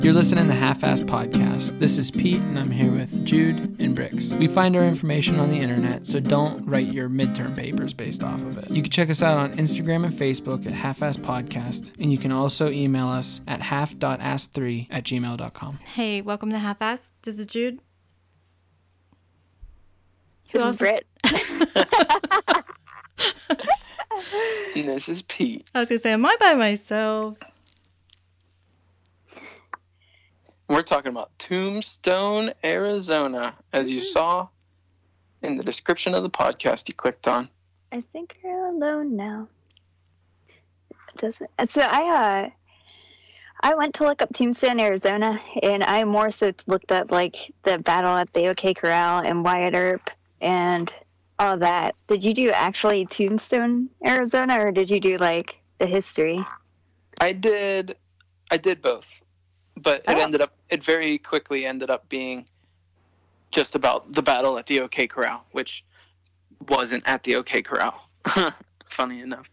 You're listening to Half-Assed Podcast. This is Pete, and I'm here with Jude and Brix. We find our information on the internet, so don't write your midterm papers based off of it. You can check us out on Instagram and Facebook at Half-Assed Podcast, and you can also email us at half.ask3@gmail.com. Hey, welcome to Half-Assed. This is Jude. This is Britt. And this is Pete. I was going to say, am I by myself? We're talking about Tombstone, Arizona, as you saw in the description of the podcast you clicked on. I think you're alone now. Doesn't so I went to look up Tombstone, Arizona, and I more so looked up like the battle at the OK Corral and Wyatt Earp and all that. Did you do actually Tombstone, Arizona, or did you do like the history? I did both. But it very quickly ended up being just about the battle at the OK Corral, which wasn't at the OK Corral, funny enough.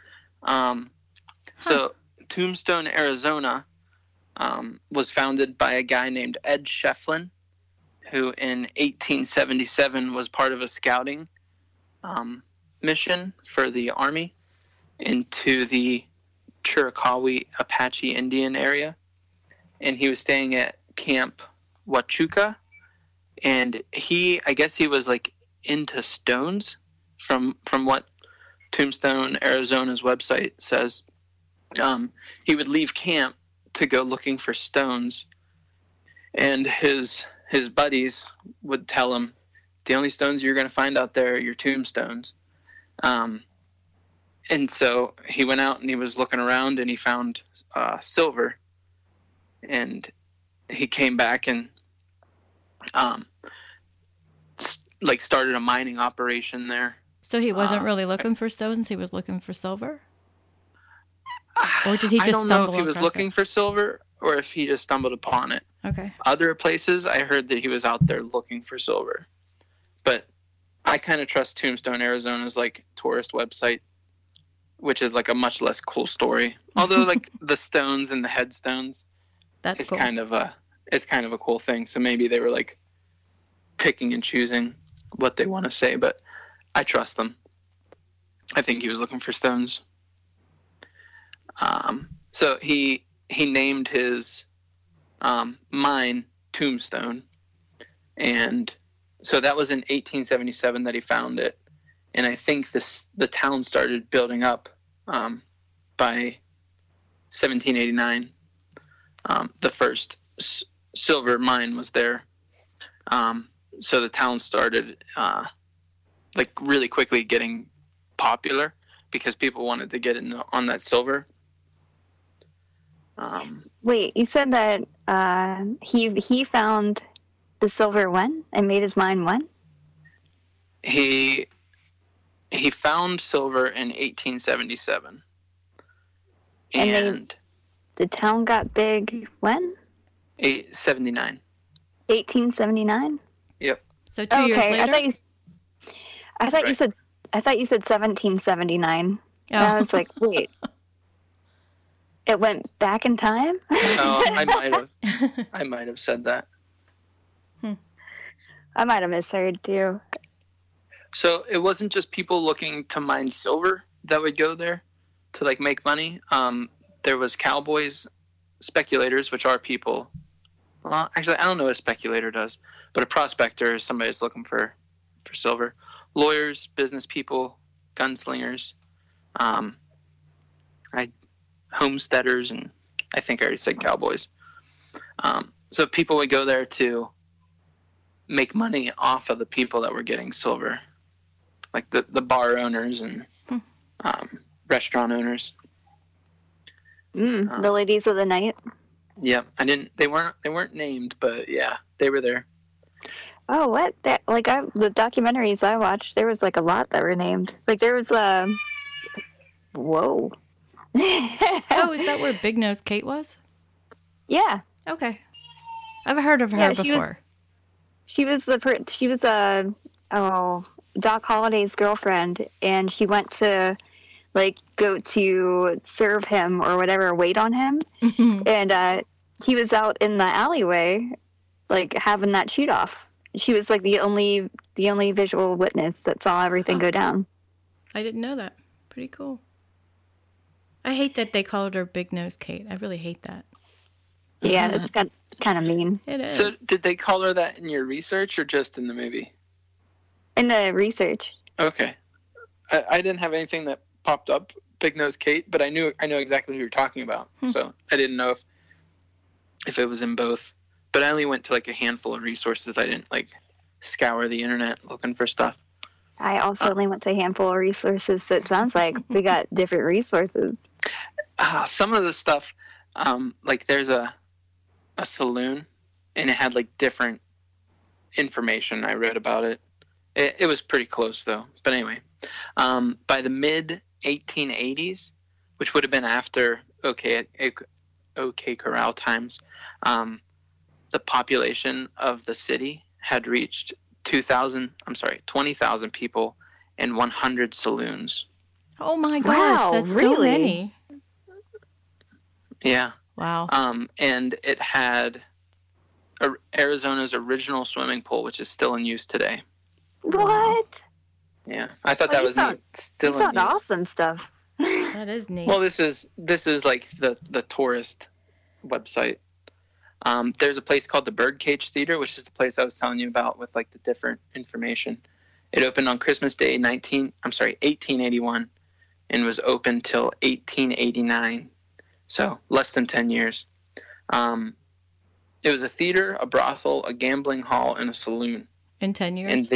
So Tombstone, Arizona was founded by a guy named Ed Shefflin, who in 1877 was part of a scouting mission for the Army into the Chiricahua Apache Indian area. And he was staying at Camp Huachuca, and I guess he was like into stones from what Tombstone, Arizona's website says. He would leave camp to go looking for stones, and his buddies would tell him, the only stones you're going to find out there are your tombstones. And so he went out and he was looking around, and he found silver. And he came back and started a mining operation there. So he wasn't really looking for stones, he was looking for silver? Or did he just stumble across it? I don't know if he was looking for silver or if he just stumbled upon it. Okay. Other places, I heard that he was out there looking for silver. But I kind of trust Tombstone, Arizona's like tourist website, which is like a much less cool story. Although like the stones and the headstones. That's cool. It's kind of a cool thing. So maybe they were like picking and choosing what they want to say, but I trust them. I think he was looking for stones. So he named his mine Tombstone, and so that was in 1877 that he found it, and I think the town started building up by 1789. The first silver mine was there. So the town started really quickly getting popular because people wanted to get in on that silver. Wait, you said that he found the silver when and made his mine when? He found silver in 1877. And the town got big when? 1879. 1879? Yep. So 2 years later? I thought you said 1779. Oh. And I was like, wait. It went back in time? Oh, I might have said that. I might have misheard too. So it wasn't just people looking to mine silver that would go there to like make money. There was cowboys, speculators, which are people. Well, actually, I don't know what a speculator does, but a prospector is somebody that's looking for silver. Lawyers, business people, gunslingers, homesteaders, and I think I already said cowboys. So people would go there to make money off of the people that were getting silver, like the bar owners and restaurant owners. The ladies of the night. Yep, they weren't named, but yeah, they were there. Oh, what? The documentaries I watched, there was like a lot that were named. Like there was whoa. Oh, is that where Big Nose Kate was? Yeah. Okay. I've heard of her before. She was Doc Holliday's girlfriend, and she went to go to serve him or whatever, wait on him. And he was out in the alleyway, like having that shoot off. She was like the only visual witness that saw everything go down. I didn't know that. Pretty cool. I hate that they called her Big Nose Kate. I really hate that. Yeah, it's kind of mean. It is. So did they call her that in your research or just in the movie? In the research. Okay. I didn't have anything that popped up, Big Nose Kate, but I know exactly who you're talking about. So I didn't know if it was in both. But I only went to like a handful of resources. I didn't like scour the internet looking for stuff. I also only went to a handful of resources, so it sounds like we got different resources. Some of the stuff, like there's a saloon, and it had like different information. I read about it. It was pretty close though. But anyway, by the mid 1880s, which would have been after OK Corral times, the population of the city had reached 20,000 people and 100 saloons. Oh my gosh, wow, that's really? so many. Yeah. Wow. And it had Arizona's original swimming pool, which is still in use today. What? Yeah, I thought that was neat. Still in use. Awesome stuff. That is neat. Well, this is like the tourist website. There's a place called the Birdcage Theater, which is the place I was telling you about with like the different information. It opened on Christmas Day 1881 and was open till 1889. So less than 10 years. It was a theater, a brothel, a gambling hall, and a saloon. In 10 years? And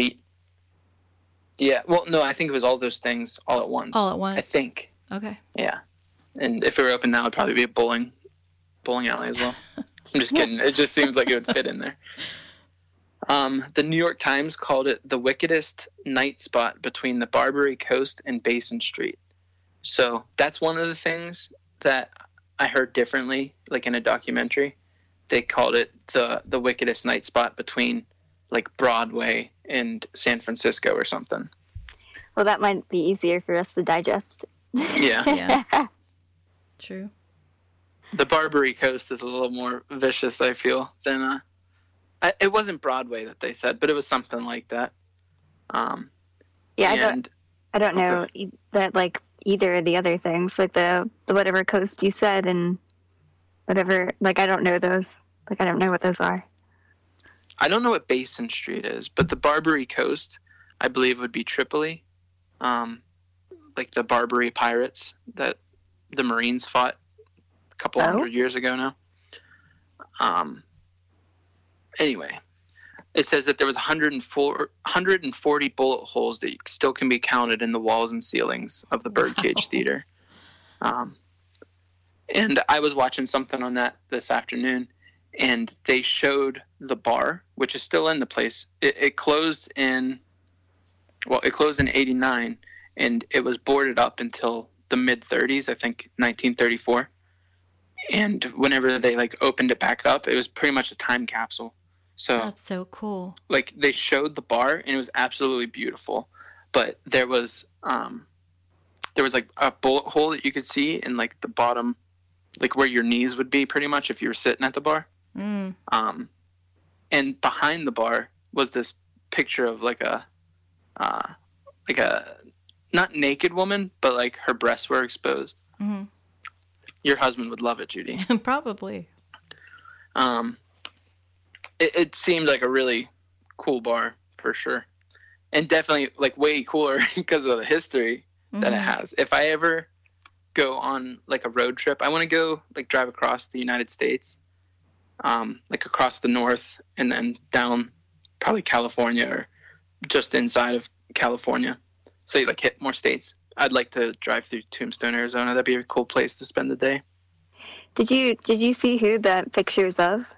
no, I think it was all those things all at once. All at once? I think. Okay. Yeah. And if it were open now, it would probably be a bowling alley as well. I'm just kidding. It just seems like it would fit in there. The New York Times called it the wickedest night spot between the Barbary Coast and Basin Street. So that's one of the things that I heard differently, like in a documentary. They called it the wickedest night spot between like Broadway and San Francisco or something. Well, that might be easier for us to digest. Yeah. Yeah. True. The Barbary Coast is a little more vicious, I feel, than it wasn't Broadway that they said, but it was something like that. Yeah, I don't know that like either of the other things, like the whatever coast you said and whatever. Like I don't know those. Like I don't know what those are. I don't know what Basin Street is, but the Barbary Coast, I believe, would be Tripoli, like the Barbary pirates that the Marines fought a couple hundred years ago now. Anyway, it says that there was 140 bullet holes that still can be counted in the walls and ceilings of the Birdcage Theater. And I was watching something on that this afternoon, and they showed the bar, which is still in the place. It closed in 89, and it was boarded up until the mid-30s, I think 1934. And whenever they like opened it back up, it was pretty much a time capsule. So that's so cool. Like they showed the bar, and it was absolutely beautiful. But there was like a bullet hole that you could see in like the bottom, like where your knees would be, pretty much if you were sitting at the bar. And behind the bar was this picture of like a not naked woman, but like her breasts were exposed. Mm-hmm. Your husband would love it, Judy. Probably. It seemed like a really cool bar for sure, and definitely like way cooler because of the history that it has. If I ever go on like a road trip, I want to go like drive across the United States, like across the north and then down probably California or just inside of California. So you like hit more states. I'd like to drive through Tombstone, Arizona. That'd be a cool place to spend the day. Did you see who the picture's of?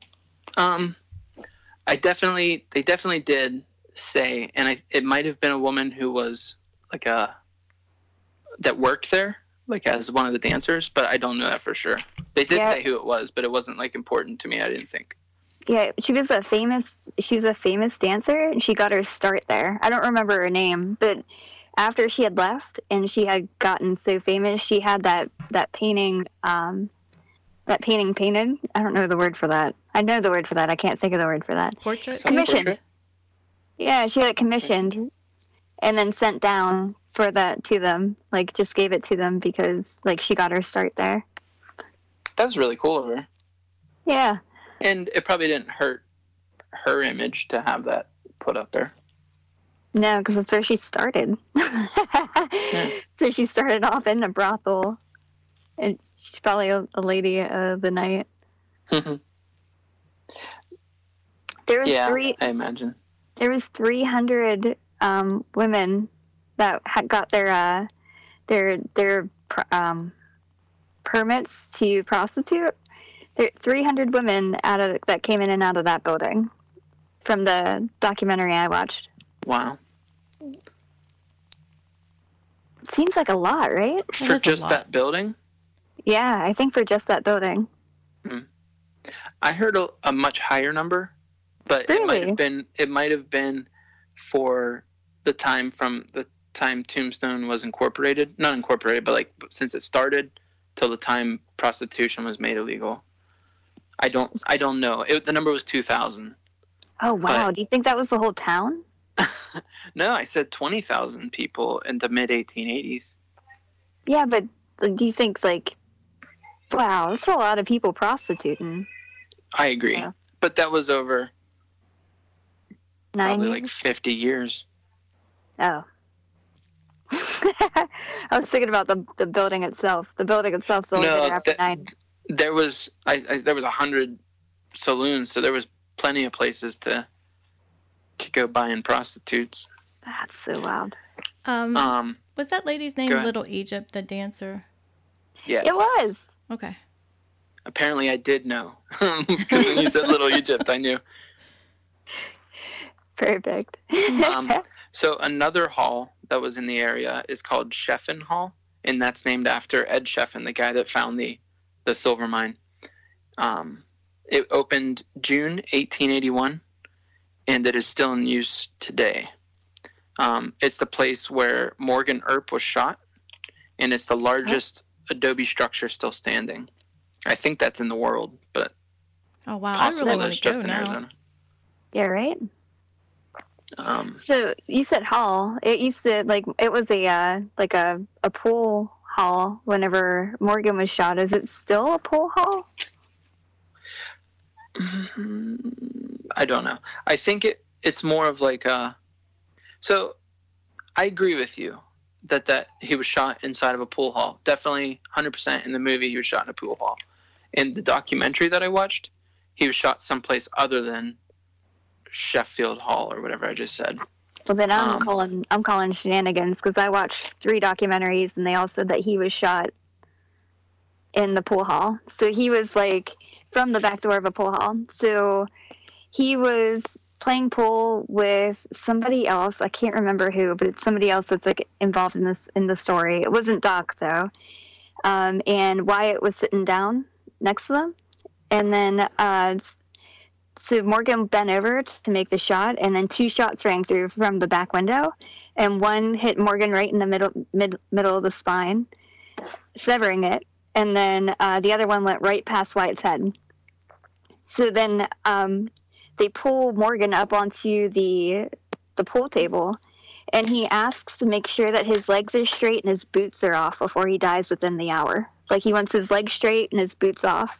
They definitely did say, and it might have been a woman who was like that worked there, like as one of the dancers, but I don't know that for sure. They did say who it was, but it wasn't like important to me, I didn't think. Yeah, she was a famous dancer, and she got her start there. I don't remember her name, but after she had left and she had gotten so famous, she had that painting that painting painted. I don't know the word for that. I know the word for that. I can't think of the word for that. Portrait? Commissioned. Portrait? Yeah, she had it commissioned and then sent down for that to them. Like, just gave it to them because, like, she got her start there. That was really cool of her. Yeah. And it probably didn't hurt her image to have that put up there. No, because that's where she started. Yeah. So she started off in a brothel. And she's probably a lady of the night. There was I imagine. There was 300 women that had got their permits to prostitute. There 300 women that came in and out of that building from the documentary I watched. Wow. It seems like a lot, right? For just that building? Yeah, I think for just that building. I heard a much higher number, but Really? it might have been for the time from the time Tombstone was incorporated, not incorporated, but like since it started till the time prostitution was made illegal. I don't know. The number was 2,000. Oh wow! But, do you think that was the whole town? No, I said 20,000 people in the mid 1880s. Yeah, but do you think wow, that's a lot of people prostituting. I agree, Yeah. but that was over 9 probably years? like 50 years. Oh. I was thinking about the building itself. The building itself's only been there after 9. There was 100 saloons, so there was plenty of places to go buying prostitutes. That's so loud. Was that lady's name Little Egypt, the dancer? Yes. It was. Okay. Apparently I did know. Because when you said Little Egypt, I knew. Perfect. So another hall that was in the area is called Sheffen Hall, and that's named after Ed Sheffen, the guy that found the silver mine. It opened June 1881, and it is still in use today. It's the place where Morgan Earp was shot, and it's the largest adobe structure still standing. I think that's in the world, but oh wow, possible I really want that's to go just in now. Arizona. Yeah, right? So you said hall. It used to it was a pool hall whenever Morgan was shot. Is it still a pool hall? I don't know. I think it's more of like a. So, I agree with you that he was shot inside of a pool hall. Definitely 100% in the movie he was shot in a pool hall. In the documentary that I watched, he was shot someplace other than Sheffield Hall or whatever I just said. Well, then I'm calling shenanigans because I watched 3 documentaries and they all said that he was shot in the pool hall. So he was from the back door of a pool hall. So he was playing pool with somebody else. I can't remember who, but it's somebody else that's involved in the story. It wasn't Doc though. And Wyatt was sitting down next to them, and then so Morgan bent over to make the shot, and then 2 shots rang through from the back window, and one hit Morgan right in the middle of the spine, severing it, and then the other one went right past Wyatt's head. So then they pull Morgan up onto the pool table, and he asks to make sure that his legs are straight and his boots are off before he dies within the hour. He wants his legs straight and his boots off.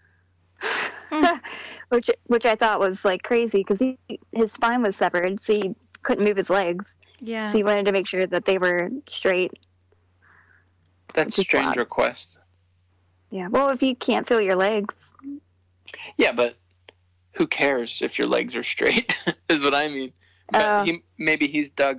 Which I thought was crazy because his spine was severed, so he couldn't move his legs. Yeah. So he wanted to make sure that they were straight. That's a strange request. Yeah. Well, if you can't feel your legs. Yeah, but who cares if your legs are straight? Is what I mean. But maybe he's dug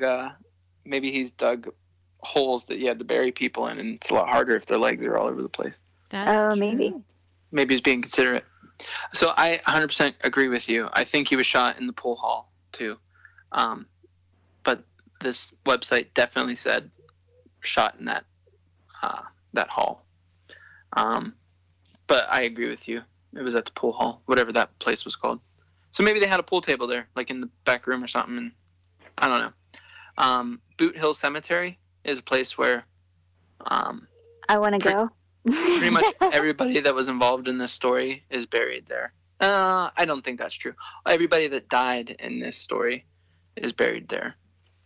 holes that you had to bury people in, and it's a lot harder if their legs are all over the place. That's true. Maybe. Maybe he's being considerate. So I 100% agree with you. I think he was shot in the pool hall too, but this website definitely said shot in that hall. But I agree with you. It was at the pool hall, whatever that place was called. So maybe they had a pool table there, in the back room or something. And I don't know. Boot Hill Cemetery is a place where. I want to go. Pretty much everybody that was involved in this story is buried there. I don't think that's true. Everybody that died in this story is buried there.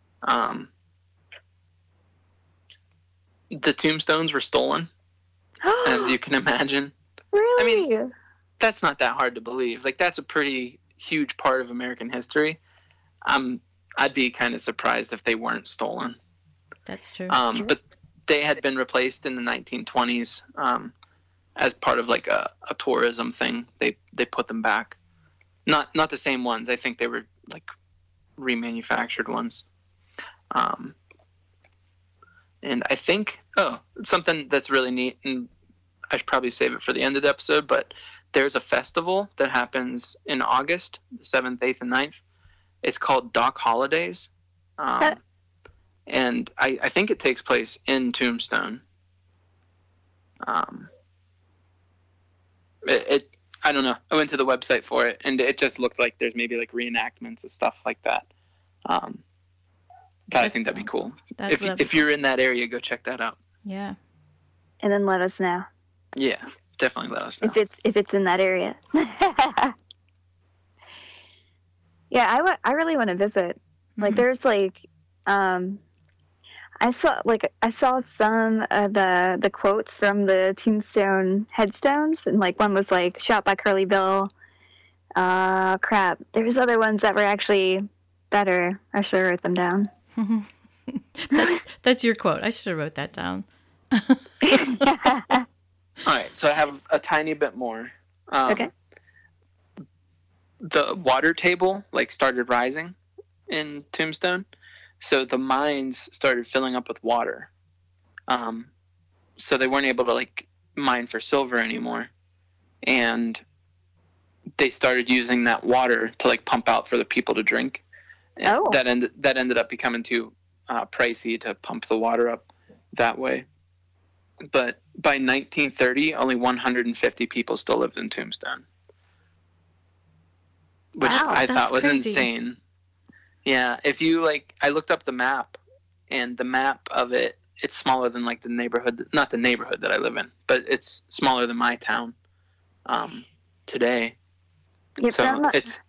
The tombstones were stolen, as you can imagine. Really? I mean, that's not that hard to believe. Like, that's a pretty huge part of American history. I'd be kind of surprised if they weren't stolen. That's true. But they had been replaced in the 1920s as part of like a tourism thing. They put them back. Not the same ones. I think they were like remanufactured ones. And I think, something that's really neat, and I should probably save it for the end of the episode, but there's a festival that happens in August, the 7th, 8th, and 9th. It's called Dock Holidays. And I think it takes place in Tombstone. I don't know. I went to the website for it, and it just looked like there's maybe like reenactments of stuff like that. But I think that'd be cool. If you're in that area, go check that out. Yeah. And then let us know. Yeah, definitely let us know. If it's in that area. Yeah, I really want to visit. Like, there's like, I saw some of the quotes from the tombstone headstones, and like one was like shot by Curly Bill. Crap. There's other ones that were actually better. I should have wrote them down. That's your quote. I should have wrote that down. All right, so I have a tiny bit more. Okay. The water table like started rising in Tombstone, so the mines started filling up with water. So they weren't able to like mine for silver anymore, and they started using that water to like pump out for the people to drink. Oh. That ended up becoming too pricey to pump the water up that way. But by 1930, only 150 people still lived in Tombstone, which I thought was crazy. Insane. Yeah, if you like, I looked up the map, and the map of it's smaller than like the neighborhood, not the neighborhood that I live in, but it's smaller than my town today. Yeah, so it's,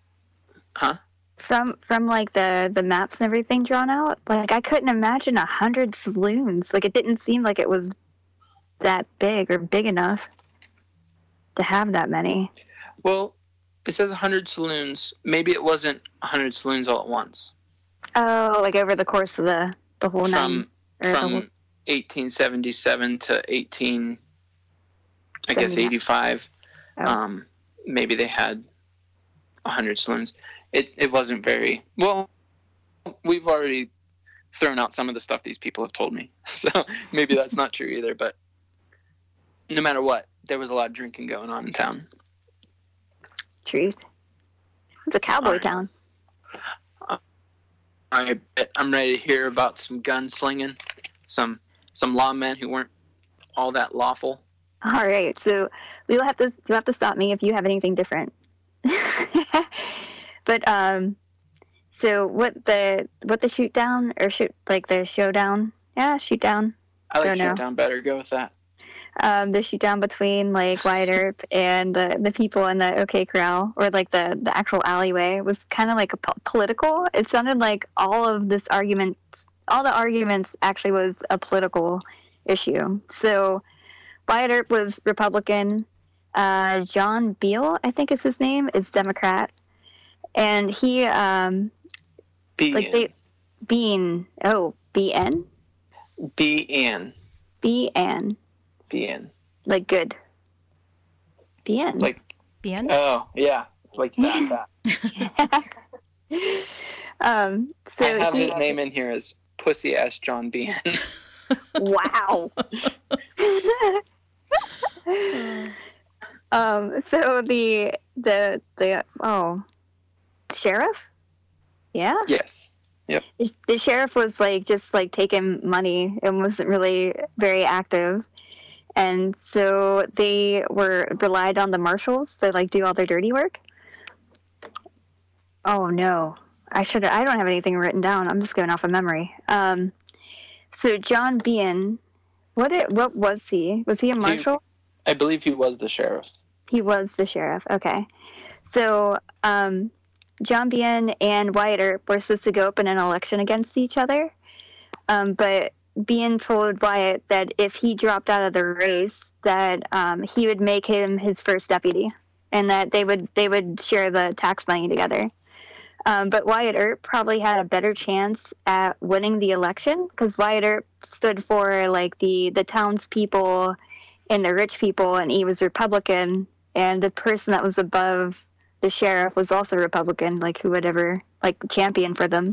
From like the maps and everything drawn out, like I couldn't imagine 100 saloons. Like it didn't seem like it was that big or big enough to have that many. Well, it says 100 saloons. Maybe it wasn't 100 saloons all at once. Oh, like over the course of the whole from 1877 to 85. Oh. Maybe they had 100 saloons. It wasn't very well. We've already thrown out some of the stuff these people have told me, so maybe that's not true either. But no matter what, there was a lot of drinking going on in town. Truth. It's a cowboy town. I'm ready to hear about some gunslinging, some lawmen who weren't all that lawful. All right, so you'll have to stop me if you have anything different. But so what the shoot down or the showdown? Yeah, shoot down. I like shoot down better. Go with that. The shoot down between like Wyatt Earp and the people in the OK Corral, or like the actual alleyway, was kind of like political. It sounded like all the arguments actually was a political issue. So Wyatt Earp was Republican. John Beale, I think is his name, is Democrat. And he, BN. BN. Like good. BN. Like BN? Oh, yeah. Like that. So I have his name in here as Pussy Ass John BN. Wow. So the sheriff? Yeah? Yes. Yep. The sheriff was just taking money and wasn't really very active. And so they relied on the marshals to do all their dirty work. Oh no. I don't have anything written down. I'm just going off of memory. So John Bean, what was he? Was he a marshal? I believe he was the sheriff. He was the sheriff. Okay. So, John Bien and Wyatt Earp were supposed to go up in an election against each other. But Bien told Wyatt that if he dropped out of the race, that he would make him his first deputy, and that they would share the tax money together. But Wyatt Earp probably had a better chance at winning the election because Wyatt Earp stood for like the townspeople and the rich people, and he was Republican. And the person that was above the sheriff was also Republican, like who would ever like champion for them.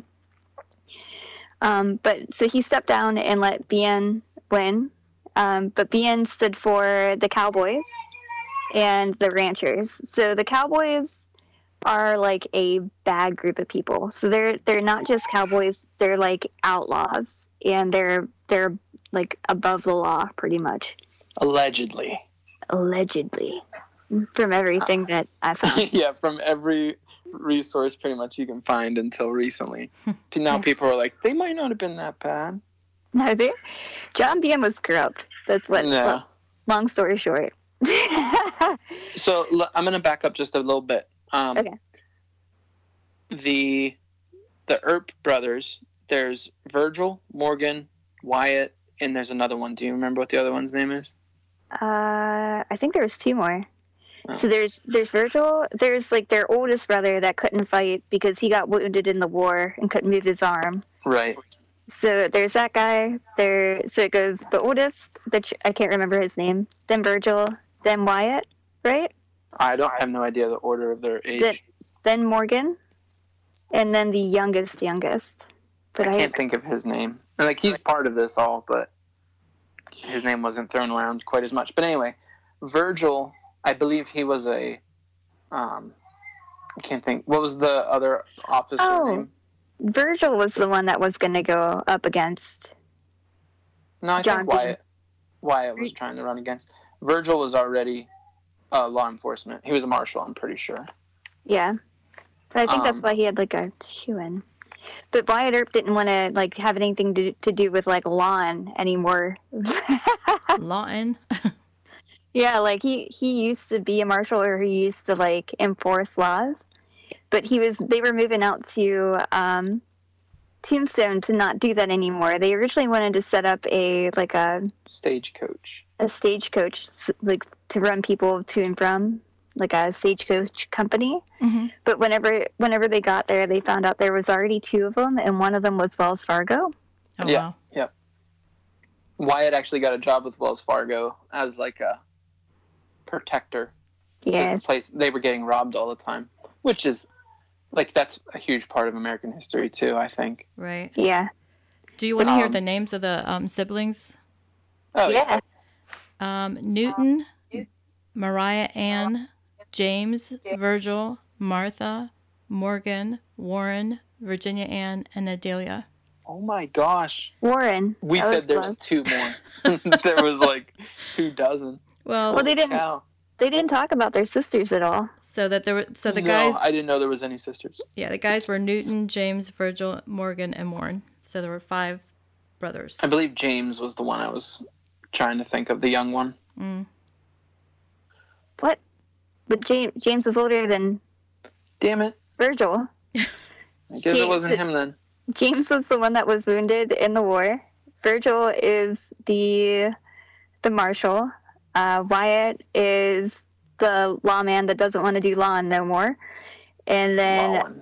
But so he stepped down and let Bien win. But Bien stood for the cowboys and the ranchers. So the cowboys are like a bad group of people. So they're not just cowboys, they're like outlaws, and they're like above the law pretty much. Allegedly. From everything that I found. Yeah, from every resource pretty much you can find until recently. Now people are like, they might not have been that bad. No, John Bien was corrupt. That's what. Yeah. Long story short. So I'm gonna back up just a little bit. Okay. The Earp brothers. There's Virgil, Morgan, Wyatt, and there's another one. Do you remember what the other one's name is? I think there's two more. Oh. So there's Virgil. There's like their oldest brother that couldn't fight because he got wounded in the war and couldn't move his arm. Right. So there's that guy. So it goes the oldest, which I can't remember his name. Then Virgil. Then Wyatt. Right. I have no idea the order of their age. Then Morgan, and then the youngest. But I can't think of his name. And like he's part of this all, but his name wasn't thrown around quite as much. But anyway, Virgil, I believe he was I can't think. What was the other officer name? Virgil was the one that was going to go up against. No, I think Wyatt was trying to run against. Virgil was already law enforcement. He was a marshal, I'm pretty sure. Yeah. So I think that's why he had like a shoe-in. But Wyatt Earp didn't want to like have anything to do with like lawn anymore. Lawton. Yeah, like he used to be a marshal, or he used to like enforce laws. But they were moving out to Tombstone to not do that anymore. They originally wanted to set up a stagecoach, like to run people to and from, like a stagecoach company. Mm-hmm. But whenever they got there, they found out there was already two of them, and one of them was Wells Fargo. Oh, yeah, wow. yeah. Wyatt actually got a job with Wells Fargo as like a protector. Yes. The place they were getting robbed all the time, which is like that's a huge part of American history too, I think. Right. Yeah. Do you want to hear the names of the siblings? Oh yeah. Newton, Mariah Ann, James, Virgil, Martha, Morgan, Warren, Virginia Ann, and Adelia. Oh my gosh. Warren. We said there's two more. There was like 24. Well, they didn't talk about their sisters at all. So that the No, guys. I didn't know there was any sisters. Yeah, the guys were Newton, James, Virgil, Morgan, and Warren. So there were 5 brothers. I believe James was the one I was trying to think of, the young one. Mm. What? But James is older than. Damn it. Virgil. I guess it wasn't him then. James was the one that was wounded in the war. Virgil is the marshal. Wyatt is the lawman that doesn't want to do law no more. And then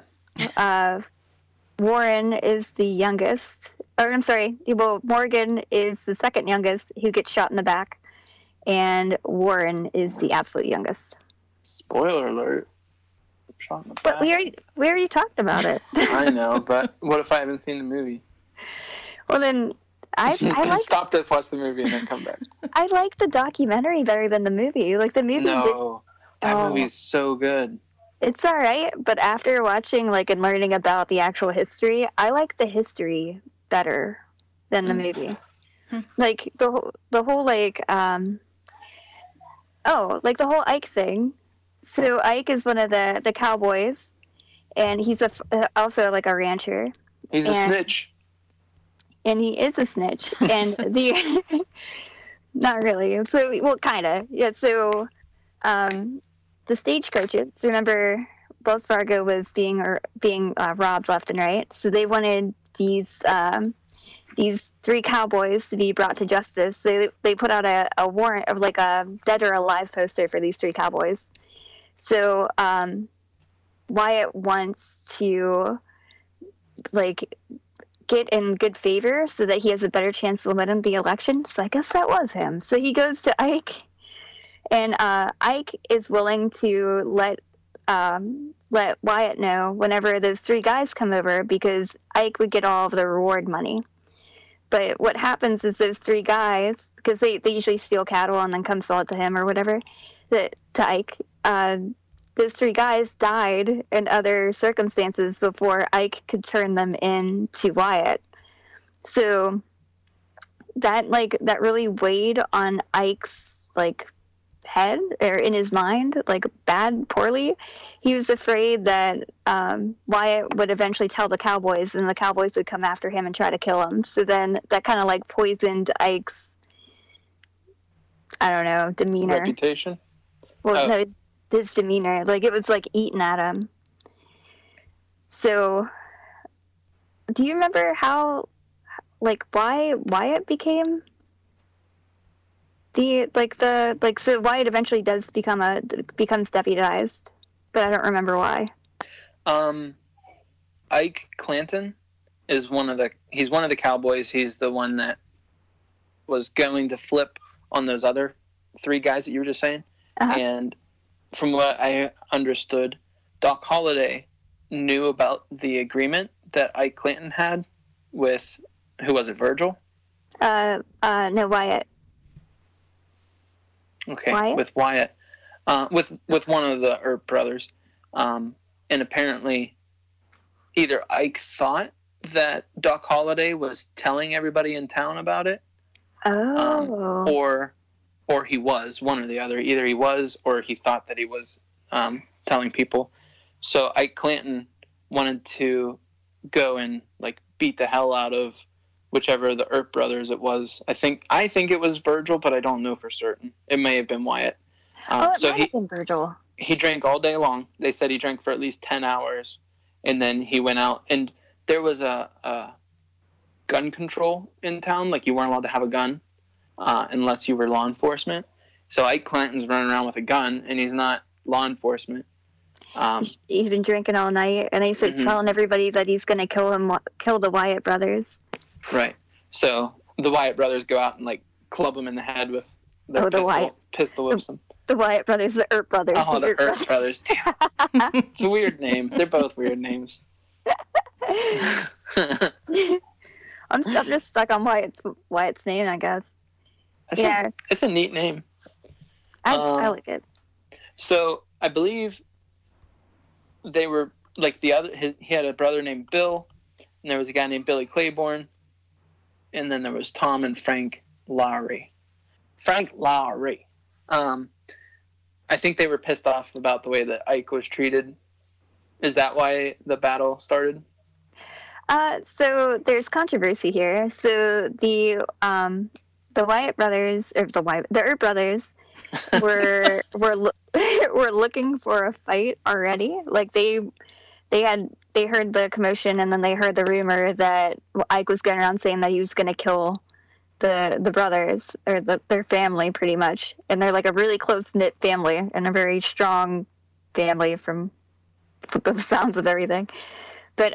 Warren is the youngest. Or I'm sorry. Well, Morgan is the second youngest who gets shot in the back. And Warren is the absolute youngest. Spoiler alert. Shot in the back. But we already talked about it. I know, but what if I haven't seen the movie? Well, then I like stop this, watch the movie, and then come back. I like the documentary better than the movie. Like the movie. No, that movie's so good. It's all right, but after watching and learning about the actual history, I like the history better than the movie. Like the whole the whole Ike thing. So Ike is one of the cowboys, and he's also like a rancher. He's a snitch. And he is a snitch. And Not really. So, well, kind of. Yeah, so the stagecoaches, remember, Wells Fargo was being robbed left and right. So they wanted these 3 cowboys to be brought to justice. They put out a warrant of like a dead or alive poster for these 3 cowboys. So Wyatt wants to like get in good favor so that he has a better chance of winning the election. So I guess that was him. So he goes to Ike, and Ike is willing to let Wyatt know whenever those 3 guys come over, because Ike would get all of the reward money. But what happens is those 3 guys, because they usually steal cattle and then come sell it to him or whatever, to Ike, those 3 guys died in other circumstances before Ike could turn them in to Wyatt. So that really weighed on Ike's head, or in his mind, poorly. He was afraid that Wyatt would eventually tell the cowboys, and the cowboys would come after him and try to kill him. So then that kind of poisoned Ike's, I don't know, demeanor. Reputation? Well, no, his demeanor. It was eating at him. So do you remember how, why Wyatt became so Wyatt eventually does becomes deputized, but I don't remember why. Ike Clanton is one of the cowboys. He's the one that was going to flip on those other 3 guys that you were just saying. Uh-huh. And from what I understood, Doc Holliday knew about the agreement that Ike Clanton had with, who was it, Virgil? No, Wyatt. Okay, Wyatt? with Wyatt, with one of the Earp brothers, and apparently, either Ike thought that Doc Holliday was telling everybody in town about it, or he was, one or the other. Either he was, or he thought that he was telling people. So Ike Clanton wanted to go and beat the hell out of whichever of the Earp brothers it was. I think it was Virgil, but I don't know for certain. It may have been Wyatt. It might have been Virgil. He drank all day long. They said he drank for at least 10 hours, and then he went out. And there was a gun control in town. You weren't allowed to have a gun unless you were law enforcement. So Ike Clanton's running around with a gun, and he's not law enforcement. He's been drinking all night, and he starts telling everybody that he's going to kill the Wyatt brothers. Right. So the Wyatt brothers go out and club him in the head with their pistol whips him. The Wyatt brothers, the Earp brothers. Oh, the Earp brothers. Damn. It's a weird name. They're both weird names. I'm just stuck on Wyatt's name, I guess. It's a neat name. I like it. So I believe they were he had a brother named Bill, and there was a guy named Billy Claiborne, and then there was Tom and Frank Lowry. I think they were pissed off about the way that Ike was treated. Is that why the battle started? So there's controversy here. So the Wyatt brothers, or the Earp brothers, were looking for a fight already. They heard the commotion, and then they heard the rumor that Ike was going around saying that he was going to kill the brothers, or their family, pretty much. And they're a really close-knit family, and a very strong family from the sounds of everything. But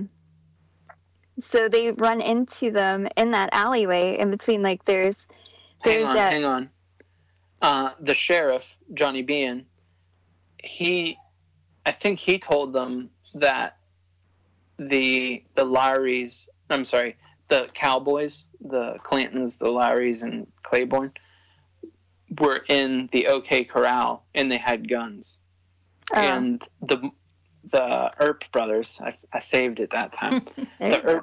so they run into them in that alleyway in between. Hang on. The sheriff, Johnny Bean, I think he told them that the Lowrys, the Cowboys, the Clantons, the Lowrys, and Claiborne were in the OK Corral, and they had guns. And the Earp brothers, I saved it that time. The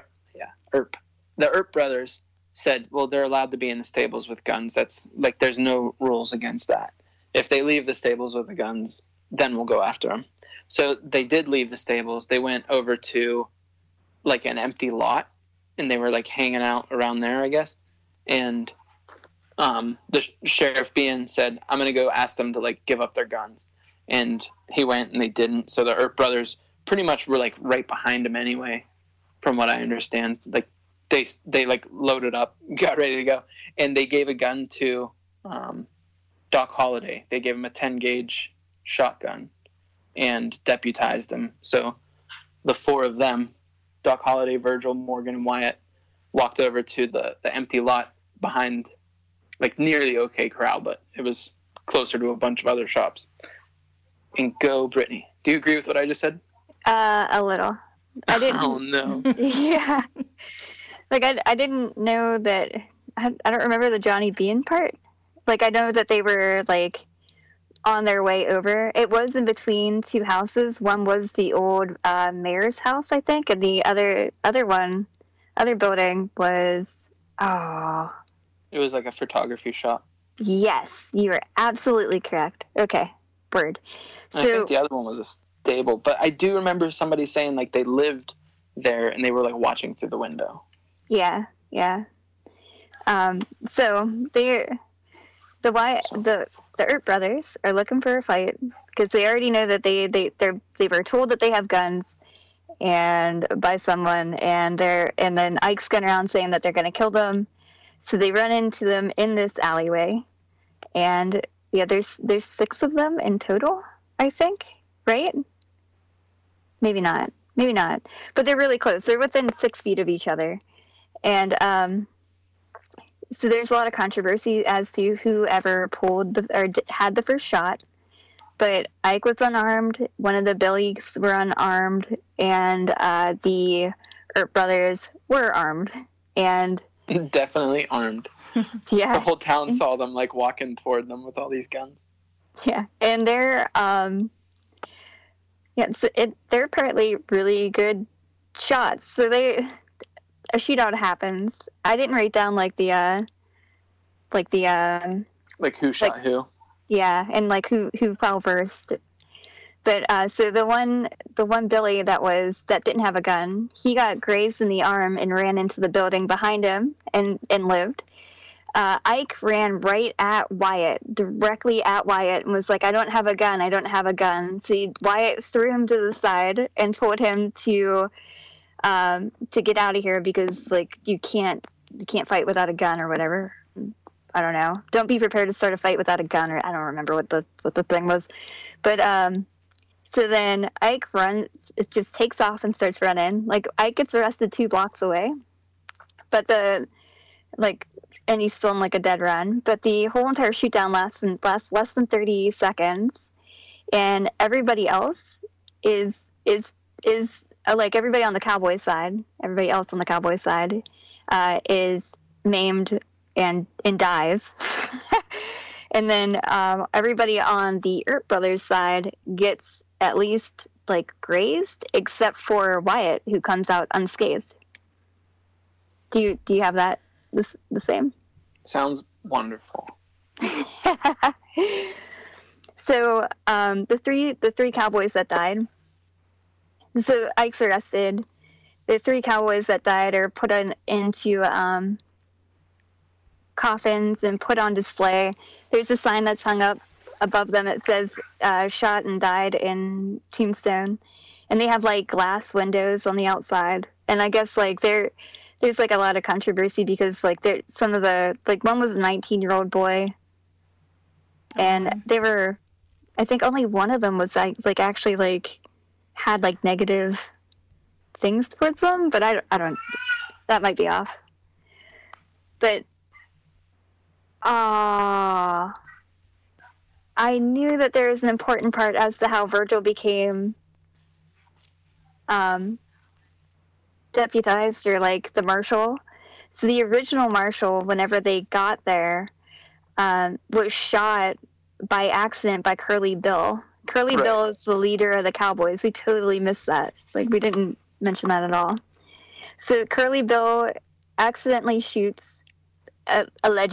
Earp brothers said, well, they're allowed to be in the stables with guns. That's there's no rules against that. If they leave the stables with the guns, then we'll go after them. So they did leave the stables. They went over to an empty lot, and they were hanging out around there, I guess. And the sheriff being said, I'm going to go ask them to, like, give up their guns. And he went and they didn't. So the Earp brothers pretty much were, like, right behind him anyway, from what I understand. Like, they like, loaded up, got ready to go. And they gave a gun to Doc Holliday. They gave him a 10-gauge shotgun and deputized him. So the four of them, Doc Holliday, Virgil, Morgan, and Wyatt, walked over to the empty lot behind, like, near the OK Corral, but it was closer to a bunch of other shops. And go, Brittany. Do you agree with what I just said? A little. I didn't. Oh, no. Yeah. Like, I didn't know that. I don't remember the Johnny Bean part. Like, I know that they were, like, on their way over. It was in between two houses. One was the old mayor's house, I think, and the other building was, It was like a photography shop. Yes, you are absolutely correct. Okay, word. I think the other one was a stable, but I do remember somebody saying, like, they lived there and they were, like, watching through the window. Yeah. So the Earp brothers are looking for a fight because they already know that they were told that they have guns and by someone, and then Ike's going around saying that they're going to kill them. So they run into them in this alleyway, and yeah, there's 6 of them in total, I think, right? Maybe not, but they're really close. They're within 6 feet of each other, and so there's a lot of controversy as to whoever had the first shot. But Ike was unarmed, one of the Billies were unarmed, and the Earp brothers were armed. And definitely armed. Yeah. The whole town saw them, like, walking toward them with all these guns. Yeah. And they're they're apparently really good shots. So a shootout happens. I didn't write down like who shot who. Yeah, and like who fell first. But so the one Billy that didn't have a gun, he got grazed in the arm and ran into the building behind him and lived. Ike ran right at Wyatt, directly at Wyatt, and was like, I don't have a gun. So Wyatt threw him to the side and told him to get out of here because, like, you can't fight without a gun or whatever. I don't know. Don't be prepared to start a fight without a gun, or I don't remember what the thing was. But so then Ike runs, it just takes off and starts running. Like, Ike gets arrested 2 blocks away. But and he's still in, like, a dead run. But the whole entire shootdown lasts less than 30 seconds. And everybody else is like, everybody on the Cowboy side, is maimed and dies. And then everybody on the Earp brothers side gets at least, like, grazed, except for Wyatt, who comes out unscathed. Do you have that the same? Sounds wonderful. So the three cowboys that died. So Ike's arrested. The 3 cowboys that died are put into coffins and put on display. There's a sign that's hung up above them. It says shot and died in Tombstone. And they have, like, glass windows on the outside. And I guess, like, there's, like, a lot of controversy because, like, some of the, like, one was a 19-year-old boy. And they were, I think only one of them was, like actually, like, had, like, negative things towards them. But I don't, that might be off. But I knew that there was an important part as to how Virgil became deputized, or, like, the marshal. So the original marshal, whenever they got there, was shot by accident by Curly Bill. Curly Bill is the leader of the Cowboys. We totally missed that. Like, we didn't mention that at all. So Curly Bill accidentally shoots the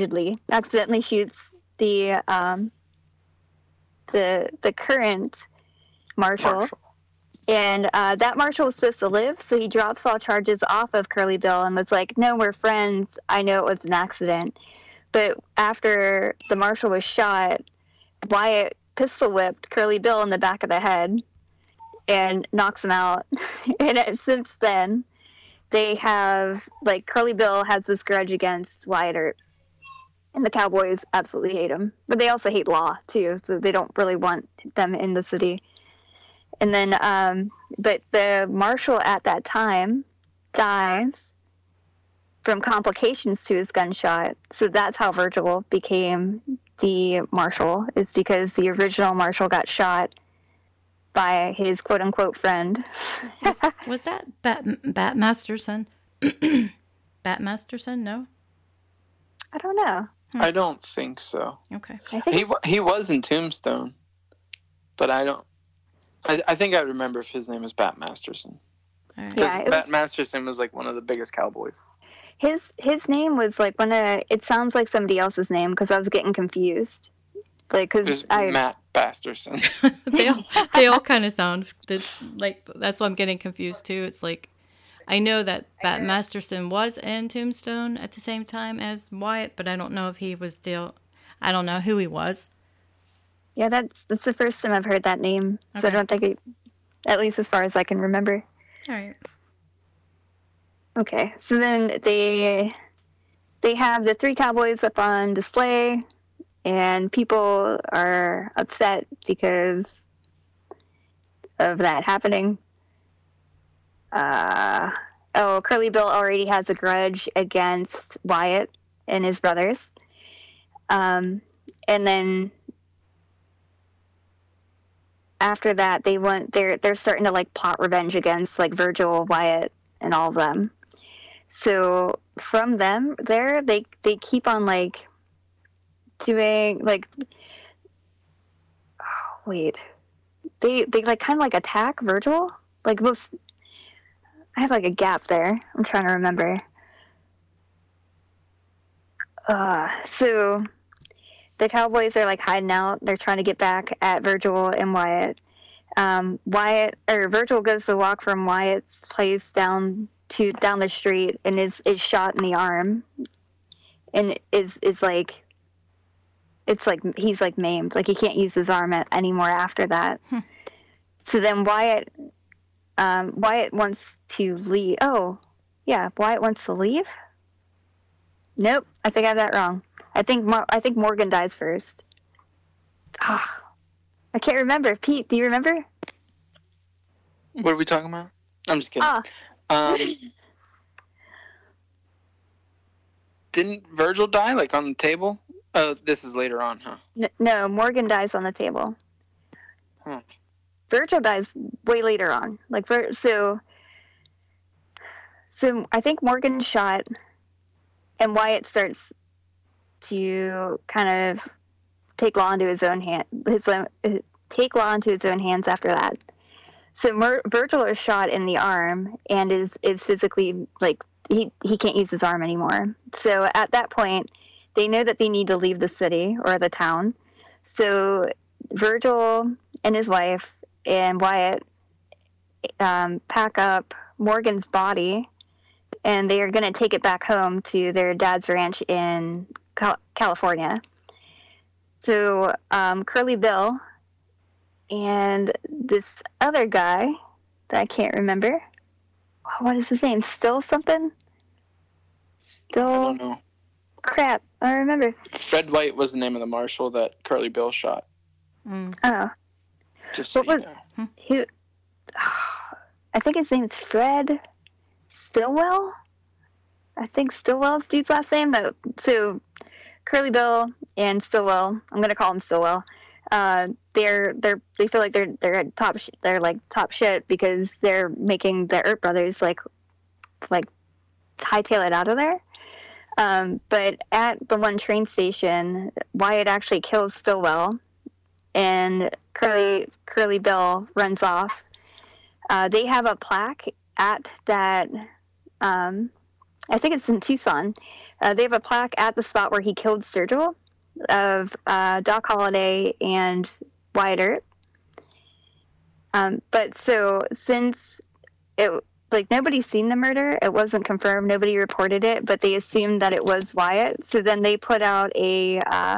current marshal. And that marshal was supposed to live, so he drops all charges off of Curly Bill and was like, no, we're friends. I know it was an accident. But after the marshal was shot, Wyatt pistol whipped Curly Bill in the back of the head and knocks him out. And since then, they have, like, Curly Bill has this grudge against Wyatt Earp. And the Cowboys absolutely hate him. But they also hate Law, too, so they don't really want them in the city. And then, but the marshal at that time dies from complications to his gunshot. So that's how Virgil became the marshal, is because the original marshal got shot by his quote-unquote friend. Was that Bat Masterson? Bat Masterson? No? I don't know. I don't think so. Okay. I think He was in Tombstone, but I don't... I think I remember if his name was Bat Masterson. All right. Because Yeah, Bat Masterson was like one of the biggest cowboys. his name was like it sounds like somebody else's name because I was getting confused. Like, It was because Matt Masterson. they all kind of sound like, that's why I'm getting confused too. It's like, I know that Bat Masterson was in Tombstone at the same time as Wyatt, but I don't know if he was I don't know who he was. yeah, that's the first time I've heard that name. So Okay. I don't think at least as far as I can remember. All right. Okay, so then they have the three cowboys up on display, and people are upset because of that happening. Curly Bill already has a grudge against Wyatt and his brothers. And then after that, they're starting to like plot revenge against like Virgil, Wyatt, and all of them. So from them there, they keep on like doing like, they like kind of like attack Virgil. Like I have like a gap there. I'm trying to remember. So the Cowboys are like hiding out. They're trying to get back at Virgil and Wyatt. Virgil goes to walk from Wyatt's place down the street and is shot in the arm, and is like, it's like he's like maimed, like he can't use his arm anymore after that. So then Wyatt wants to leave. Oh, yeah, Wyatt wants to leave. Nope, I think I have that wrong. I think Morgan dies first. I can't remember. Pete, do you remember? What are we talking about? I'm just kidding. Didn't Virgil die, like, on the table? Oh, this is later on, huh? No, Morgan dies on the table. Huh. Virgil dies way later on. Like, so I think Morgan's shot, and Wyatt starts to kind of take law into his own hands after that. So Virgil is shot in the arm and is physically, like, he can't use his arm anymore. So at that point, they know that they need to leave the city or the town. So Virgil and his wife and Wyatt pack up Morgan's body, and they are going to take it back home to their dad's ranch in California. So Curly Bill and this other guy that I can't remember. What is his name? Still something? I don't know. Crap, I don't remember. Fred White was the name of the marshal that Curly Bill shot. Oh. Just so you know. I think his name's Fred Stillwell. I think Stillwell's dude's last name. So Curly Bill and Stillwell, I'm gonna call him Stillwell. They feel like they're at top. They're like top shit because they're making the Earp brothers like hightail it out of there. But at the one train station, Wyatt actually kills Stillwell, and Curly Bill runs off. They have a plaque at that. I think it's in Tucson. They have a plaque at the spot where he killed Sturgill of Doc Holliday and Wyatt Earp. But so since like nobody's seen the murder. It wasn't confirmed. Nobody reported it, but they assumed that it was Wyatt. So then they put out a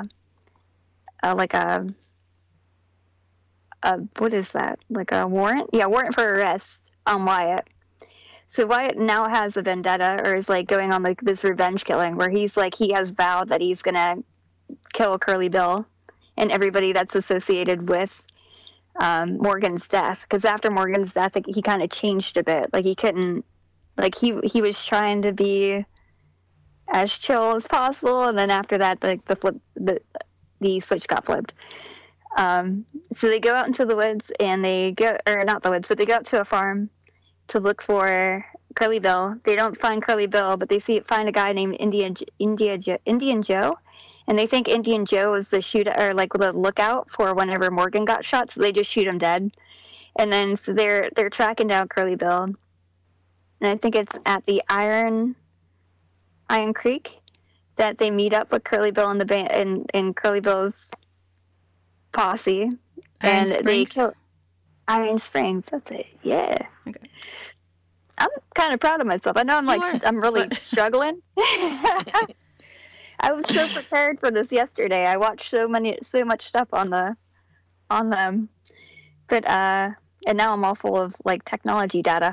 what is that? Like a warrant? Yeah, warrant for arrest on Wyatt. So Wyatt now has a vendetta, or is like going on like this revenge killing, where he's like he has vowed that he's gonna kill Curly Bill and everybody that's associated with Morgan's death. Because after Morgan's death, like, he kind of changed a bit. Like he couldn't, like he was trying to be as chill as possible, and then after that, like the switch got flipped. So they go out into the woods, and they go, or not the woods, but they go out to a farm to look for Curly Bill. They don't find Curly Bill, but they find a guy named Indian Joe, and they think Indian Joe was the shooter, or like the lookout for whenever Morgan got shot. So they just shoot him dead, and then so they're tracking down Curly Bill, and I think it's at the Iron Creek that they meet up with Curly Bill and the band in Curly Bill's posse, and they kill Iron Springs. That's it. Yeah. Okay. I'm kind of proud of myself. I know I'm really struggling. I was so prepared for this yesterday. I watched so much stuff on them, but and now I'm all full of like technology data.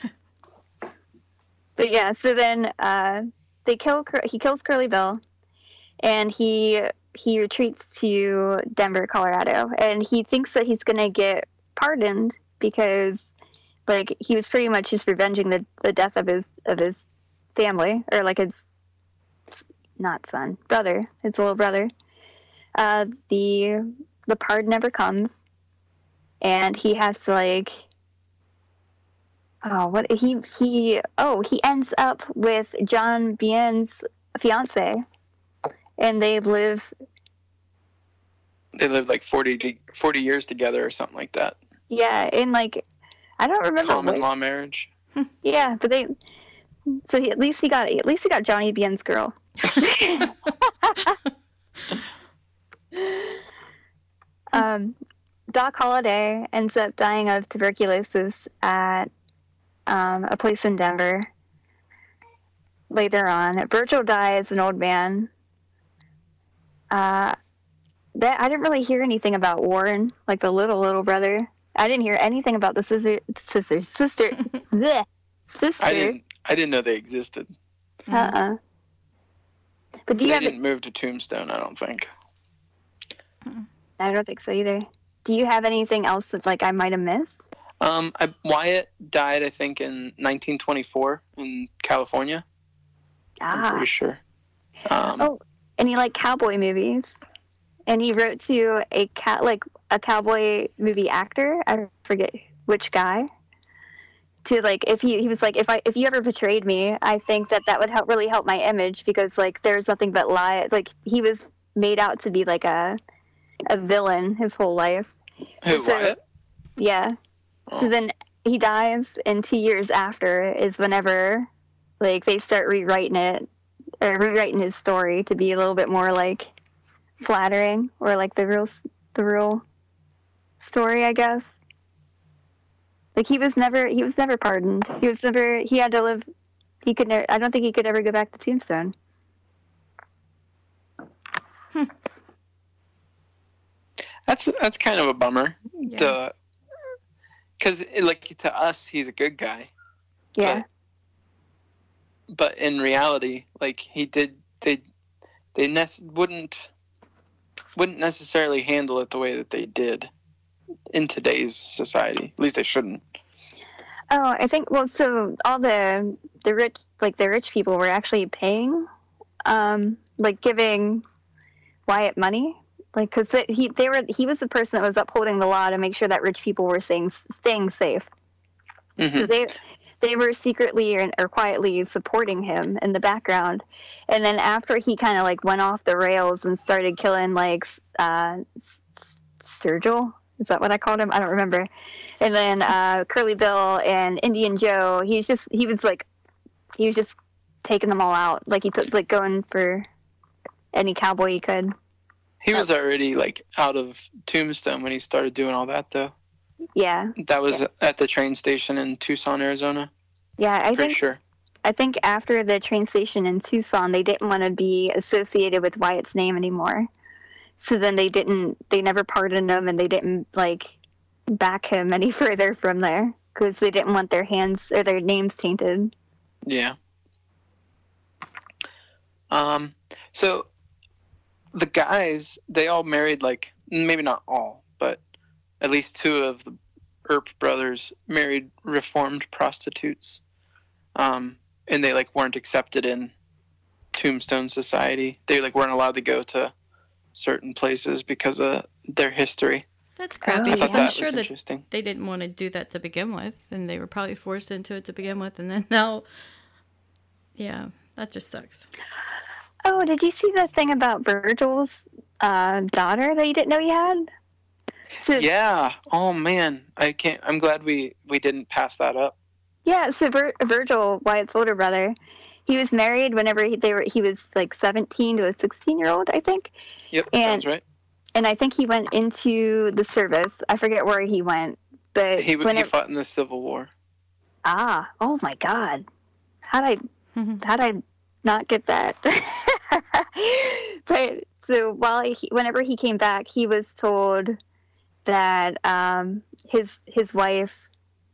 But yeah, so then he kills Curly Bill, and he retreats to Denver, Colorado, and he thinks that he's gonna get pardoned because like he was pretty much just revenging the death of his family, or like his brother, his little brother. The pardon never comes, and he has to like he ends up with John Bien's fiance, and they live like 40 years together or something like that. Yeah, in like I don't remember. Common law marriage. Yeah, but at least he got Johnny Bien's girl. Doc Holliday ends up dying of tuberculosis at a place in Denver later on. Virgil dies as an old man. I didn't really hear anything about Warren, like the little brother. I didn't hear anything about the sister. Bleh, sister. I didn't know they existed. But they didn't move to Tombstone, I don't think. I don't think so either. Do you have anything else that like I might have missed? Wyatt died, I think, in 1924 in California. I'm pretty sure. And he liked cowboy movies, and he wrote to a cowboy movie actor. I forget which guy. To like, if he was like, if you ever betrayed me, I think that would really help my image, because like there's nothing but lie. Like he was made out to be like a villain his whole life. Who, Wyatt? Yeah. Oh. So then he dies, and 2 years after is whenever like they start rewriting his story to be a little bit more like flattering, or like the real story, I guess. Like he was never pardoned. He had to live. I don't think he could ever go back to Tombstone. That's kind of a bummer. Yeah. Because like to us, he's a good guy. Yeah. But in reality, like they wouldn't necessarily handle it the way that they did in today's society. At least they shouldn't. Oh, I think so all the rich people were actually paying, like giving Wyatt money, like because he was the person that was upholding the law to make sure that rich people were staying safe. Mm-hmm. So they were secretly or quietly supporting him in the background. And then after he kind of like went off the rails and started killing like Sturgill, is that what I called him? I don't remember. And then Curly Bill and Indian Joe, he was just taking them all out. Like he took like going for any cowboy he could. He was already like out of Tombstone when he started doing all that, though. Yeah. That was at the train station in Tucson, Arizona. Yeah, sure. I think after the train station in Tucson, they didn't want to be associated with Wyatt's name anymore. So then they never pardoned him, and they didn't like back him any further from there because they didn't want their hands or their names tainted. Yeah. So the guys, they all married, like, maybe not all, but at least two of the Earp brothers married reformed prostitutes. And they, like, weren't accepted in Tombstone society. They, like, weren't allowed to go to certain places because of their history. That's crappy. I thought I'm that sure was that interesting. they didn't want to do that to begin with, and they were probably forced into it to begin with, and then now, yeah, that just sucks. Oh, did you see the thing about Virgil's daughter that you didn't know you had? So, Yeah. Oh, man. I'm glad we didn't pass that up. Yeah, so Virgil, Wyatt's older brother, he was married whenever he was like 17 to a 16-year-old, I think. Yep, and, sounds right. And I think he went into the service. I forget where he went, but He fought in the Civil War. Oh my God, how'd I not get that? But so whenever he came back, he was told that his wife,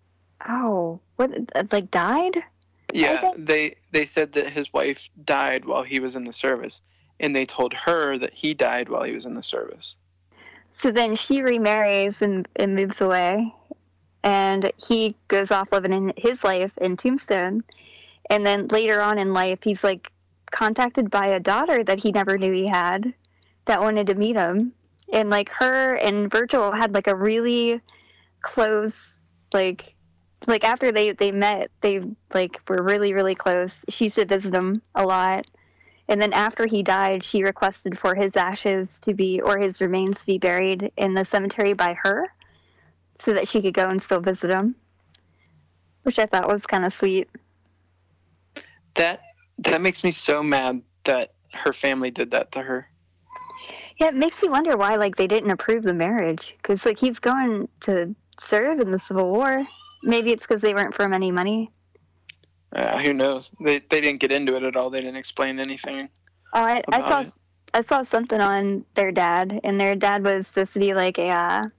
died? Yeah, they said that his wife died while he was in the service, and they told her that he died while he was in the service. So then she remarries and moves away, and he goes off living in his life in Tombstone. And then later on in life, he's like contacted by a daughter that he never knew he had that wanted to meet him. And like her and Virgil had like a really close, like after they met, they like were really, really close. She used to visit him a lot. And then after he died, she requested for his ashes or his remains to be buried in the cemetery by her so that she could go and still visit him, which I thought was kind of sweet. That makes me so mad that her family did that to her. Yeah, it makes me wonder why like they didn't approve the marriage, because like he's going to serve in the Civil War. Maybe it's because they weren't from any money. Who knows? They didn't get into it at all. They didn't explain anything. Oh, I saw something on their dad, and their dad was supposed to be like a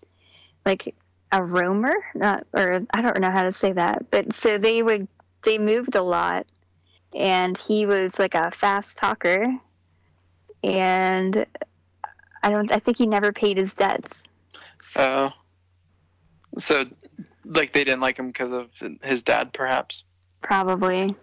roamer, or I don't know how to say that, but so they moved a lot, and he was like a fast talker, and I think he never paid his debts. So like they didn't like him because of his dad, perhaps. Probably.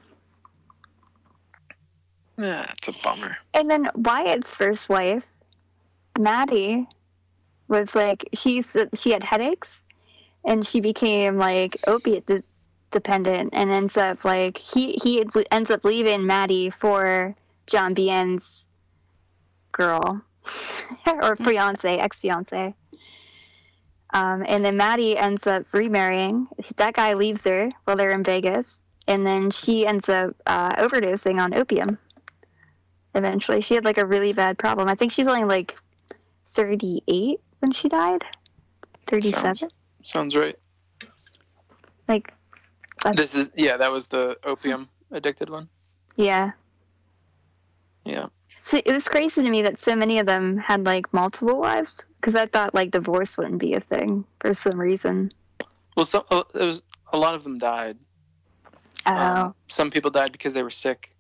Yeah, it's a bummer. And then Wyatt's first wife, Maddie, was like she had headaches, and she became like opiate dependent, and ends up like he ends up leaving Maddie for John Bien's girl or ex-fiance. And then Maddie ends up remarrying. That guy leaves her while they're in Vegas, and then she ends up overdosing on opium. Eventually, she had like a really bad problem. I think she was only like 38 when she died. 37. Sounds right. Like that was the opium addicted one. Yeah. Yeah. So it was crazy to me that so many of them had like multiple wives, because I thought like divorce wouldn't be a thing for some reason. Well, a lot of them died. Oh. Some people died because they were sick.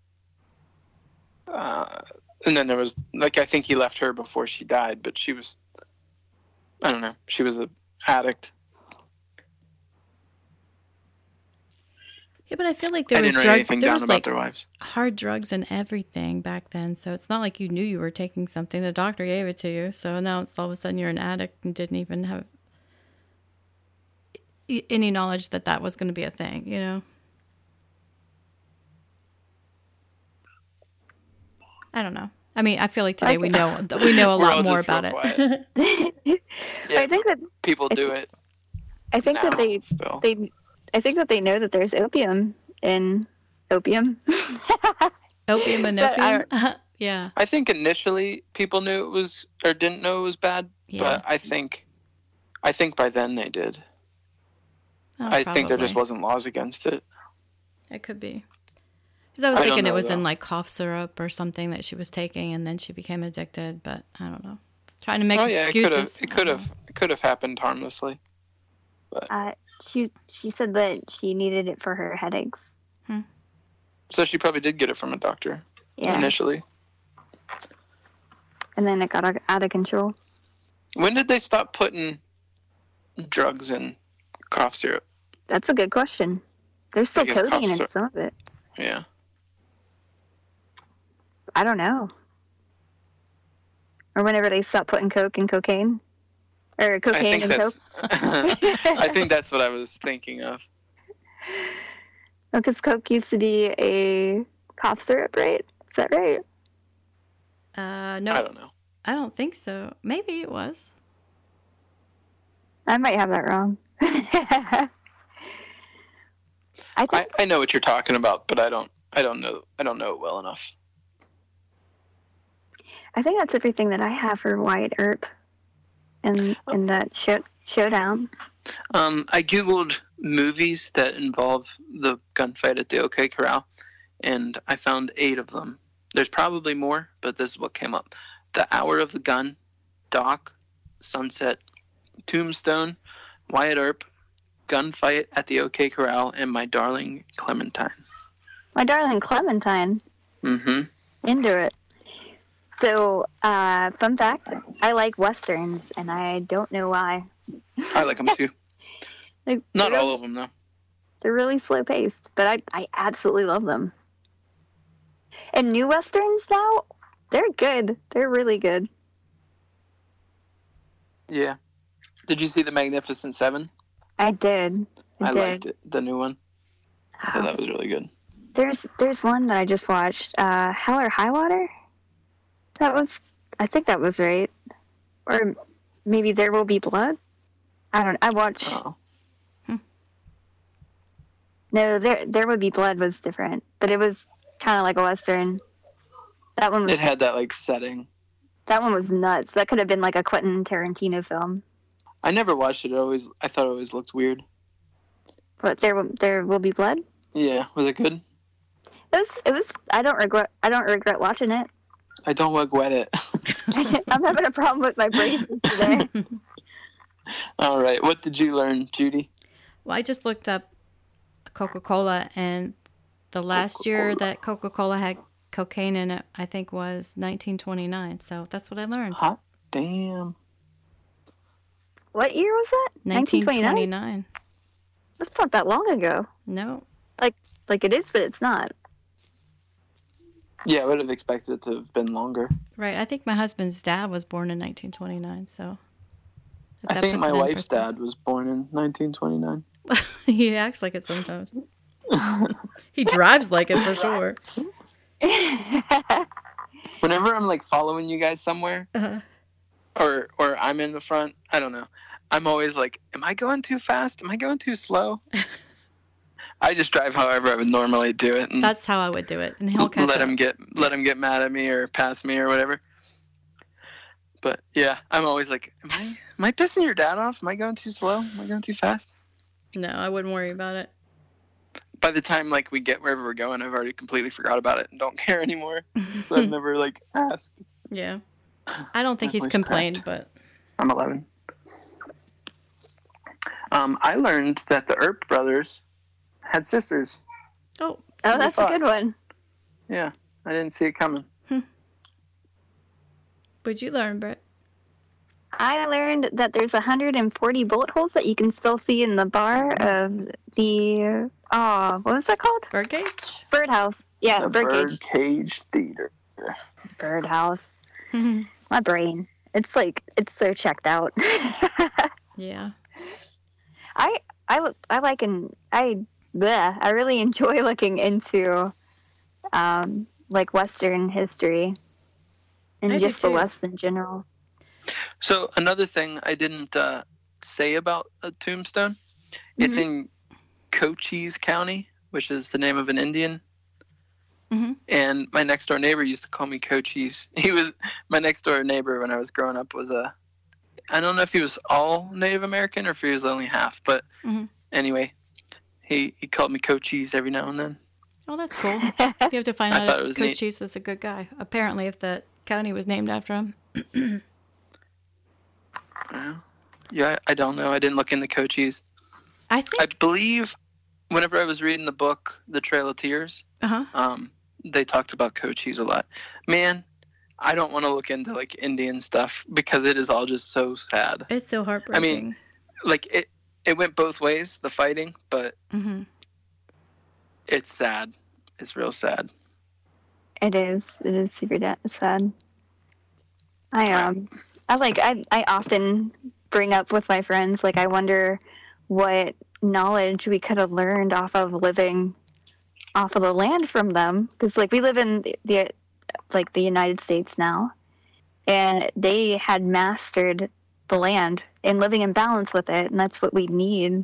And then there was like I think he left her before she died, but she was she was an addict. Yeah, but I feel like there was hard drugs and everything back then, so it's not like you knew you were taking something. The doctor gave it to you, so now it's all of a sudden you're an addict and didn't even have any knowledge that was going to be a thing, you know? I don't know. I mean, I feel like today we know a lot more about it. Yeah, I think that people do it. I think that I think that they know that there's opium in opium. Opium and opium? Yeah. I think initially people knew it was, or didn't know it was bad, but I think by then they did. I think there just wasn't laws against it. It could be. Because I was I don't thinking it know, was in though. like cough syrup or something that she was taking, and then she became addicted. But I don't know. Trying to make Oh yeah, excuses. it could have happened harmlessly. She said that she needed it for her headaches. So she probably did get it from a doctor initially. And then it got out of control. When did they stop putting drugs in cough syrup? That's a good question. There's still I guess codeine in syrup. some of it. Yeah. I don't know. Or whenever they stopped putting coke and cocaine. Or cocaine and coke. I think that's what I was thinking of. Because coke used to be a cough syrup, right? Is that right? No, I don't know. I don't think so. Maybe it was. I might have that wrong. I know what you're talking about, but I don't know it well enough. I think that's everything that I have for Wyatt Earp and that showdown. I googled movies that involve the gunfight at the OK Corral, and I found 8 of them. There's probably more, but this is what came up: The Hour of the Gun, Doc, Sunset, Tombstone, Wyatt Earp, Gunfight at the OK Corral, and My Darling Clementine. My Darling Clementine. Mm-hmm. Into it. So, fun fact, I like Westerns, and I don't know why. I like them too. Not all of them, though. They're really slow-paced, but I absolutely love them. And new Westerns now, they're good. They're really good. Yeah. Did you see The Magnificent Seven? I did. I liked it, the new one. I thought Oh, that was really good. there's one that I just watched, Hell or High Water? I think that was right. Or maybe There Will Be Blood? I watched... Oh. No, There Would Be Blood was different, but it was kind of like a Western. That one was... It had that, like, setting. That one was nuts. That could have been like a Quentin Tarantino film. I never watched it. I thought it always looked weird. But There Will Be Blood? Yeah. Was it good? It was I don't regret watching it. I don't regret it. I'm having a problem with my braces today. All right. What did you learn, Judy? Well, I just looked up Coca-Cola, and the last year that Coca-Cola had cocaine in it, I think, was 1929. So that's what I learned. Hot damn. What year was that? 1929. That's not that long ago. No. Like it is, but it's not. Yeah, I would have expected it to have been longer. Right. I think my husband's dad was born in 1929. So if I that think puts my it in wife's perspective. dad was born in 1929. He acts like it sometimes. He drives like it for sure. Whenever I'm like following you guys somewhere, Uh-huh. or I'm in the front, I don't know. I'm always like, am I going too fast? Am I going too slow? I just drive however I would normally do it, and That's how I would do it, and he'll catch let up. him get mad at me or pass me or whatever. But yeah, I'm always like, am I pissing your dad off? Am I going too slow? Am I going too fast? No, I wouldn't worry about it. By the time like we get wherever we're going, I've already completely forgot about it and don't care anymore. So I've never like asked. Yeah. I don't think That he's voice complained, cracked. but I'm 11. I learned that the Earp brothers had sisters. oh, Oh, that's a thought? good one. Yeah, I didn't see it coming. what'd you learn, Brett? I learned that there's 140 bullet holes that you can still see in the bar of the what was that called? Birdcage? Birdhouse. Yeah, The birdcage. Birdcage Theater. Birdhouse. My brain. It's so checked out. Yeah. I really enjoy looking into like Western history and I do just the too. West in general. So another thing I didn't say about a Tombstone, it's in Cochise County, which is the name of an Indian. Mm-hmm. And my next door neighbor used to call me Cochise. He was my next door neighbor when I was growing up was I don't know if he was all Native American or if he was only half, but Mhm. anyway, He called me Cochise every now and then. Oh, that's cool. You have to find I thought out it if was Coach neat. Cheese was a good guy. Apparently, if the county was named after him. Yeah, I don't know. I didn't look into Cochise. I I think. believe whenever I was reading the book, The Trail of Tears, they talked about Cochise a lot. Man, I don't want to look into like Indian stuff because it is all just so sad. It's so heartbreaking. Like it went both ways, the fighting, but it's sad. It's real sad. It is. It is super sad. I often bring up with my friends, like, I wonder what knowledge we could have learned off of living off of the land from them, because like we live in the United States now, and they had mastered the land and living in balance with it, and that's what we need.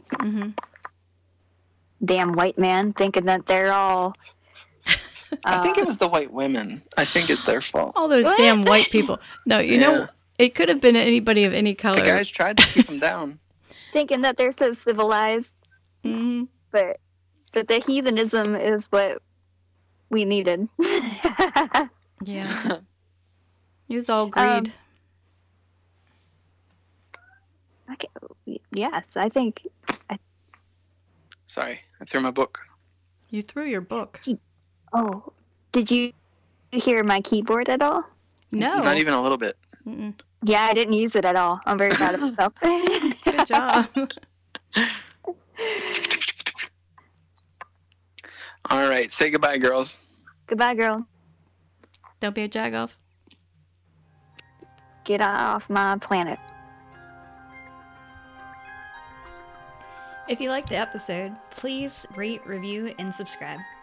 Damn white man thinking that they're all I think it was the white women. I think it's their fault. All those damn white people. No, you know, it could have been anybody of any color. The guys tried to keep them down. thinking that they're so civilized, but the heathenism is what we needed. Yeah. It was all greed. Okay, yes, I think. Sorry, I threw my book. You threw your book. Oh, did you hear my keyboard at all? No. Not even a little bit. Mm-mm. Yeah, I didn't use it at all. I'm very proud of myself. Good job. All right, say goodbye, girls. Goodbye, girl. Don't be a jagoff. Get off my planet. If you liked the episode, please rate, review, and subscribe.